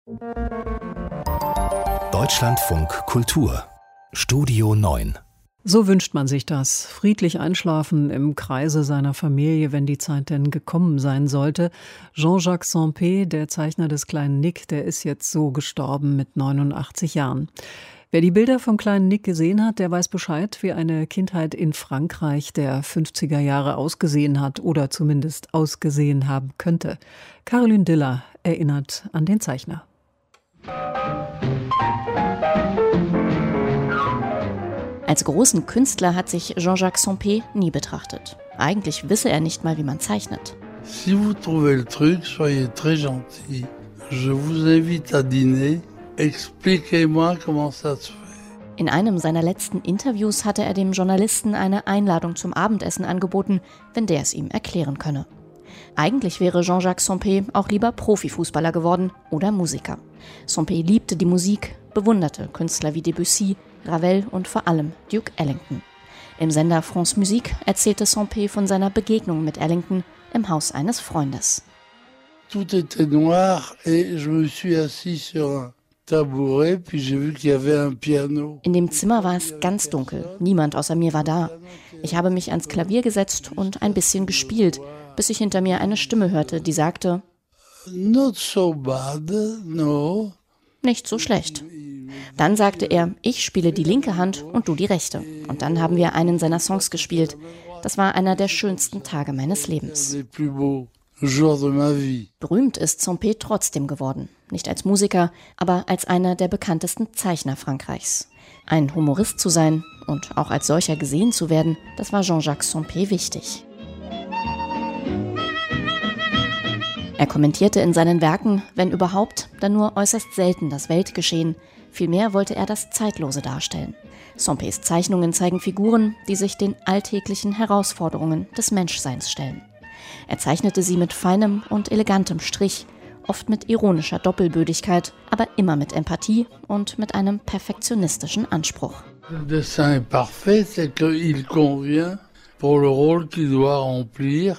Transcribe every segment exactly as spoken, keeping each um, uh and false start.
Deutschlandfunk Kultur Studio neun. So wünscht man sich das. Friedlich einschlafen im Kreise seiner Familie, wenn die Zeit denn gekommen sein sollte. Jean-Jacques Sempé, der Zeichner des kleinen Nick, der ist jetzt so gestorben mit neunundachtzig Jahren. Wer die Bilder vom kleinen Nick gesehen hat, der weiß Bescheid, wie eine Kindheit in Frankreich der fünfziger Jahre ausgesehen hat oder zumindest ausgesehen haben könnte. Caroline Diller erinnert an den Zeichner. Als großen Künstler hat sich Jean-Jacques Sempé nie betrachtet. Eigentlich wisse er nicht mal, wie man zeichnet. Si vous trouvez le truc, soyez très gentil. Je vous invite à dîner. Expliquez-moi comment ça se fait. In einem seiner letzten Interviews hatte er dem Journalisten eine Einladung zum Abendessen angeboten, wenn der es ihm erklären könne. Eigentlich wäre Jean-Jacques Sempé auch lieber Profifußballer geworden oder Musiker. Sempé liebte die Musik, bewunderte Künstler wie Debussy, Ravel und vor allem Duke Ellington. Im Sender France Musique erzählte Sempé von seiner Begegnung mit Ellington im Haus eines Freundes. Tout était noir et je me suis assis sur un tabouret, puis j'ai vu qu'il y avait un piano. In dem Zimmer war es ganz dunkel, niemand außer mir war da. Ich habe mich ans Klavier gesetzt und ein bisschen gespielt, bis ich hinter mir eine Stimme hörte, die sagte: Not so bad, no. Nicht so schlecht. Dann sagte er, ich spiele die linke Hand und du die rechte. Und dann haben wir einen seiner Songs gespielt. Das war einer der schönsten Tage meines Lebens. Berühmt ist Sempé trotzdem geworden. Nicht als Musiker, aber als einer der bekanntesten Zeichner Frankreichs. Ein Humorist zu sein und auch als solcher gesehen zu werden, das war Jean-Jacques Sempé wichtig. Er kommentierte in seinen Werken, wenn überhaupt, dann nur äußerst selten das Weltgeschehen. Vielmehr wollte er das Zeitlose darstellen. Sempés Zeichnungen zeigen Figuren, die sich den alltäglichen Herausforderungen des Menschseins stellen. Er zeichnete sie mit feinem und elegantem Strich, oft mit ironischer Doppelbödigkeit, aber immer mit Empathie und mit einem perfektionistischen Anspruch. Le dessin est parfait, c'est qu'il convient pour le rôle qu'il doit remplir.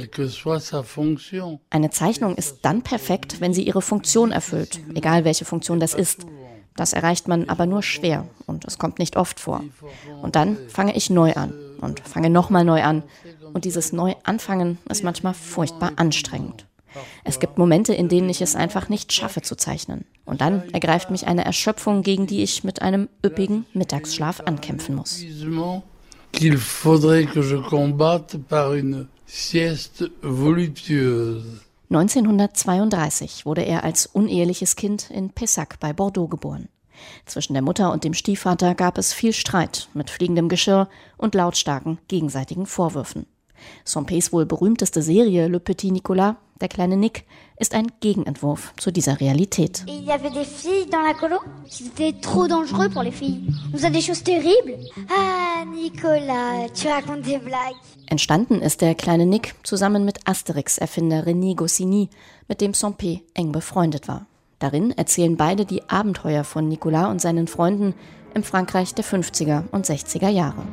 Eine Zeichnung ist dann perfekt, wenn sie ihre Funktion erfüllt, egal welche Funktion das ist. Das erreicht man aber nur schwer und es kommt nicht oft vor. Und dann fange ich neu an und fange nochmal neu an. Und dieses Neuanfangen ist manchmal furchtbar anstrengend. Es gibt Momente, in denen ich es einfach nicht schaffe zu zeichnen. Und dann ergreift mich eine Erschöpfung, gegen die ich mit einem üppigen Mittagsschlaf ankämpfen muss. Qu'il faudrait que je combatte par une sieste voluptueuse. neunzehnhundertzweiunddreißig wurde er als uneheliches Kind in Pessac bei Bordeaux geboren. Zwischen der Mutter und dem Stiefvater gab es viel Streit mit fliegendem Geschirr und lautstarken gegenseitigen Vorwürfen. Sempés wohl berühmteste Serie Le Petit Nicolas, der kleine Nick, ist ein Gegenentwurf zu dieser Realität. Il y avait des filles dans la colo. C'était trop dangereux pour les filles. On faisait des choses terribles. Ah, Nicolas, tu racontes des blagues. Entstanden ist der kleine Nick zusammen mit Asterix-Erfinder René Goscinny, mit dem Sempé eng befreundet war. Darin erzählen beide die Abenteuer von Nicolas und seinen Freunden im Frankreich der fünfziger und sechziger Jahre.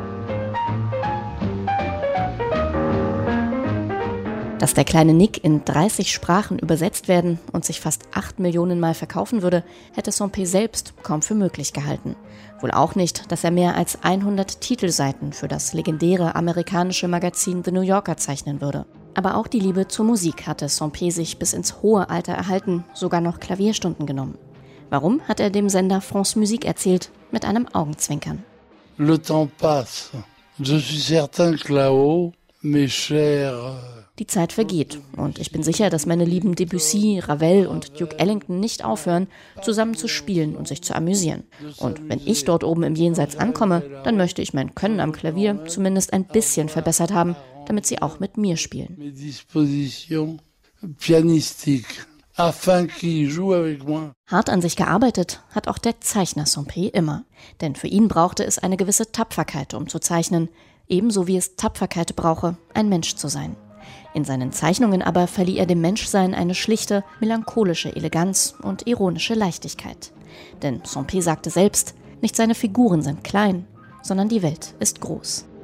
Dass der kleine Nick in dreißig Sprachen übersetzt werden und sich fast acht Millionen Mal verkaufen würde, hätte Sempé selbst kaum für möglich gehalten. Wohl auch nicht, dass er mehr als hundert Titelseiten für das legendäre amerikanische Magazin The New Yorker zeichnen würde. Aber auch die Liebe zur Musik hatte Sempé sich bis ins hohe Alter erhalten, sogar noch Klavierstunden genommen. Warum, hat er dem Sender France Musique erzählt, mit einem Augenzwinkern. Le temps passe. Je suis certain que là-haut, mes chers... Die Zeit vergeht und ich bin sicher, dass meine lieben Debussy, Ravel und Duke Ellington nicht aufhören, zusammen zu spielen und sich zu amüsieren. Und wenn ich dort oben im Jenseits ankomme, dann möchte ich mein Können am Klavier zumindest ein bisschen verbessert haben, damit sie auch mit mir spielen. Hart an sich gearbeitet hat auch der Zeichner Sempé immer. Denn für ihn brauchte es eine gewisse Tapferkeit, um zu zeichnen, ebenso wie es Tapferkeit brauche, ein Mensch zu sein. In seinen Zeichnungen aber verlieh er dem Menschsein eine schlichte, melancholische Eleganz und ironische Leichtigkeit. Denn Sempé sagte selbst, nicht seine Figuren sind klein, sondern die Welt ist groß.